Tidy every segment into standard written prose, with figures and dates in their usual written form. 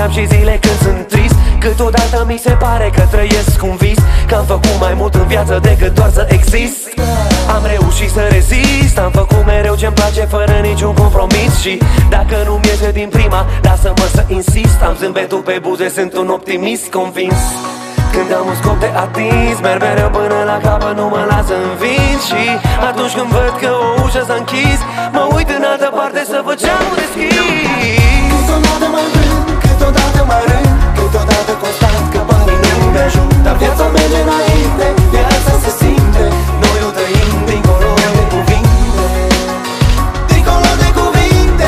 am și zile când sunt trist. Câteodată mi se pare că trăiesc un vis, că am făcut mai mult în viață decât doar să exist. Am reușit să rezist, am făcut mereu ce-mi place fără niciun compromis. Și dacă nu-mi iese din prima, lasă-mă să insist. Am zâmbetul pe buze, sunt un optimist convins. Când am un scop de atins, merg mereu până la capăt, nu mă las învins. Și atunci când văd că o ușă s-a închis, mă uit în altă parte să văd geamul deschis. Câteodată mă rând, câteodată mă rând, câteodată constant că banii nu mi-ajung. Dar viața merge înainte, viața se simte. Noi o trăim dincolo de cuvinte, dincolo de cuvinte,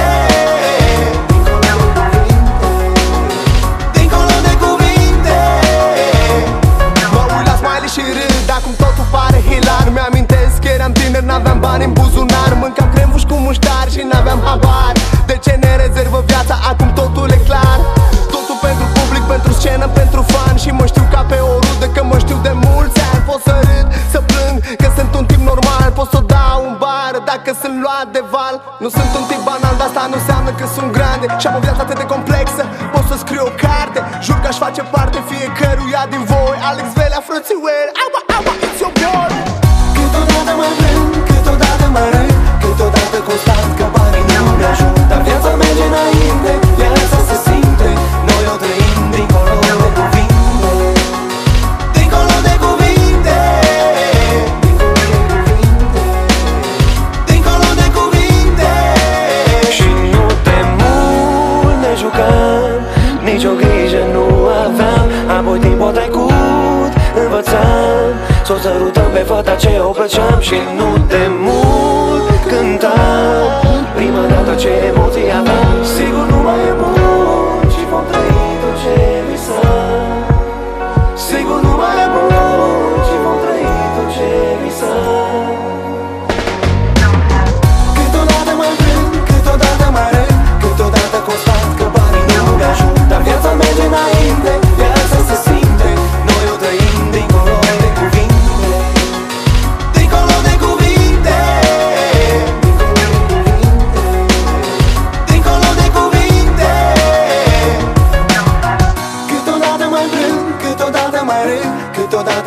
dincolo de cuvinte. Mă uit la smiley și râd, acum totul pare hilar. Mi-amintesc că eram tiner, n-aveam bani în buzunar. Mâncam crembuși cu muștar și n-aveam habar de ce ne rezervă viața, acum totul e clar. Totul pentru public, pentru scenă, pentru fan. Și mă știu ca pe o rudă, că mă știu de mulți ani. Pot să râd, să plâng, că sunt un tip normal. Pot să dau un bar dacă sunt luat de val. Nu sunt un tip banal, dar asta nu înseamnă că sunt grande. Și am o viață atât de complexă, pot să scriu o carte. Jur că aș face parte fiecăruia din voi. Alex Velea, frățiueri, aua, aua, it's your boy. Câteodată mă plâng, câteodată mă râd, câteodată constant că banii nu mi-ajung. Dar viața merge înainte, viața se simte. Noi o trăim dincolo de cuvinte, dincolo de cuvinte, dincolo de cuvinte. Și nu de mult ne jucam, nicio grijă nu aveam. Apoi timpul trecut, învățam să o sărutăm pe fata ce o plăceam. Și nu de mult cântam prima dată ce emoții aveam. Sigur nu mai e mult și vom trăi tot ce visam. Sigur nu mai e mult și vom trăi tot ce visam. Câteodată mă plâng, câteodată mă râd, câteodată constant că banii nu mi-ajung. Dar viața merge înainte, viața se simte. Noi o trăim dincolo de cuvinte, dincolo de cuvinte, dincolo de cuvinte. Câteodată mă plâng, câteodată mă râd, câteodată